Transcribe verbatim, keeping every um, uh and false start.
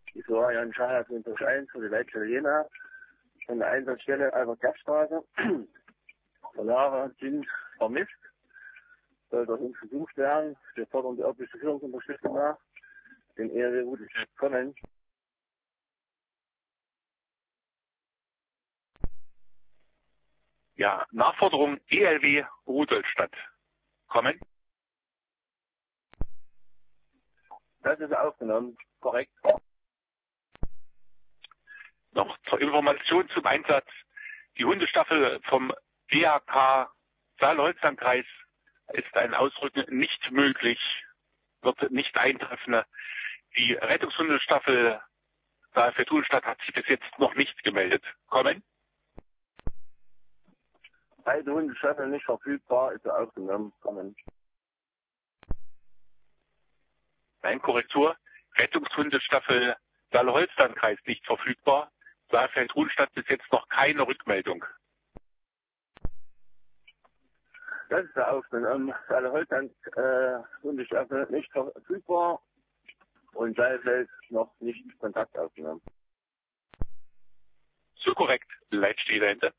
Ich war ja in Schachers durch eins für die Leitstelle Jena. Von der Einsatzstelle Albert-Gerst-Straße. Polare sind vermisst. Soll dort uns gesucht werden. Wir fordern die örtliche Führungsunterstützung nach. Den E L W Rudolstadt kommen. Ja, Nachforderung E L W Rudolstadt kommen. Das ist aufgenommen. Korrekt. Noch zur Information zum Einsatz. Die Hundestaffel vom D H K Saale-Holstein-Kreis ist ein Ausrücken nicht möglich, wird nicht eintreffen. Die Rettungshundestaffel Saale-Feld-Rudolstadt hat sich bis jetzt noch nicht gemeldet. Kommen. Beide Hundestaffeln nicht verfügbar, ist aufgenommen. Kommen. Nein, Korrektur. Rettungshundestaffel Saale-Holstein-Kreis nicht verfügbar. Saale-Feld-Rudolstadt bis jetzt noch keine Rückmeldung. Das ist der Aufgenommen. Saale-Holstein äh, Hundestaffel nicht verfügbar und Saalfeld noch nicht Kontakt aufgenommen. So korrekt. Leitstelle dahinter.